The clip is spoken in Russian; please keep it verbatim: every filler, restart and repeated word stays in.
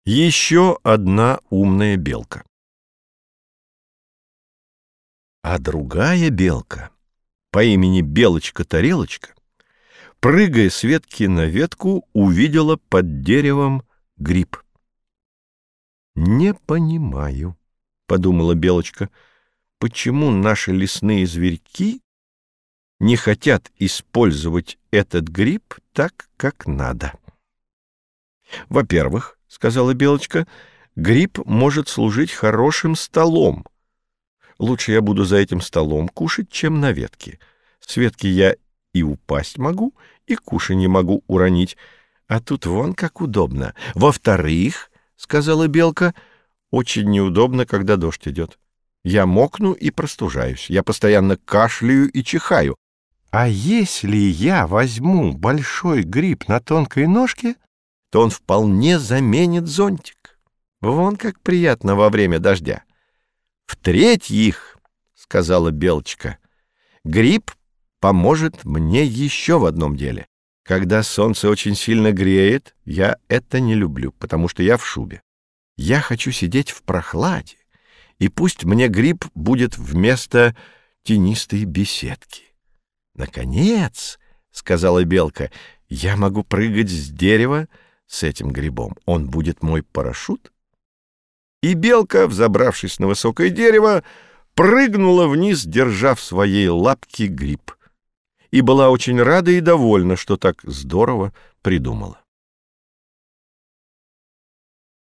Еще одна умная белка. А другая белка по имени Белочка-тарелочка, прыгая с ветки на ветку, увидела под деревом гриб. «Не понимаю, — подумала Белочка, — почему наши лесные зверьки не хотят использовать этот гриб так, как надо. Во-первых, — сказала Белочка, — гриб может служить хорошим столом. Лучше я буду за этим столом кушать, чем на ветке. С ветки я и упасть могу, и кушанье могу уронить, а тут вон как удобно. Во-вторых, — сказала Белка, — очень неудобно, когда дождь идет. Я мокну и простужаюсь, я постоянно кашляю и чихаю. А если я возьму большой гриб на тонкой ножке, то он вполне заменит зонтик. Вон как приятно во время дождя. В-третьих, — сказала Белочка, — гриб поможет мне еще в одном деле. Когда солнце очень сильно греет, я это не люблю, потому что я в шубе. Я хочу сидеть в прохладе, и пусть мне гриб будет вместо тенистой беседки. Наконец, — сказала Белка, — я могу прыгать с дерева с этим грибом. Он будет мой парашют. И белка, взобравшись на высокое дерево, прыгнула вниз, держа в своей лапке гриб. И была очень рада и довольна, что так здорово придумала.